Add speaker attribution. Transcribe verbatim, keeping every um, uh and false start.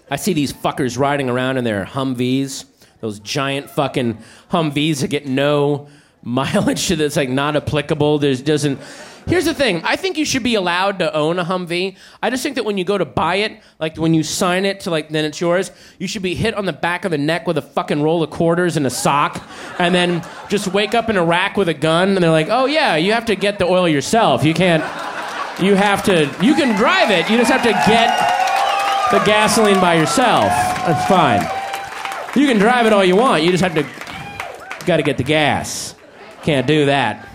Speaker 1: I see these fuckers riding around in their Humvees, those giant fucking Humvees that get no mileage to that's like not applicable. There's doesn't. Here's the thing. I think you should be allowed to own a Humvee. I just think that when you go to buy it, like when you sign it to like then it's yours, you should be hit on the back of the neck with a fucking roll of quarters and a sock, and then just wake up in a rack with a gun, and they're like, oh yeah, you have to get the oil yourself. You can't. You have to. You can drive it. You just have to get the gasoline by yourself. That's fine. You can drive it all you want. You just have to got to get the gas. Can't do that.